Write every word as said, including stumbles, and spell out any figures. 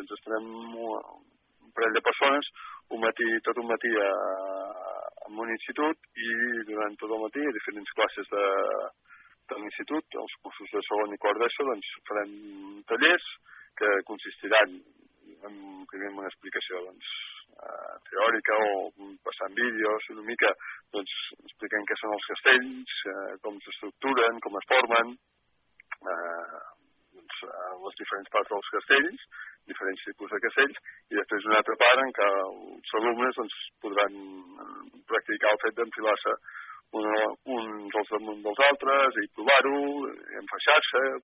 doncs estarem un parell de persones un matí, tot un matí a, en un institut i durant tot el matí a diferents classes de, de l'institut, els cursos de segon i quart d'ESO, doncs farem tallers que consistiran en, en una explicació doncs, eh, teòrica o passant vídeos, una mica doncs, explicant què són els castells, eh, com s'estructuren, com es formen, eh, doncs, les diferents parts dels castells, diferents tipus de castells, i després una altra part en què els alumnes doncs, podran practicar el fet d'enfilar-se uns als damunt dels altres i provar-ho, enfaixar-se,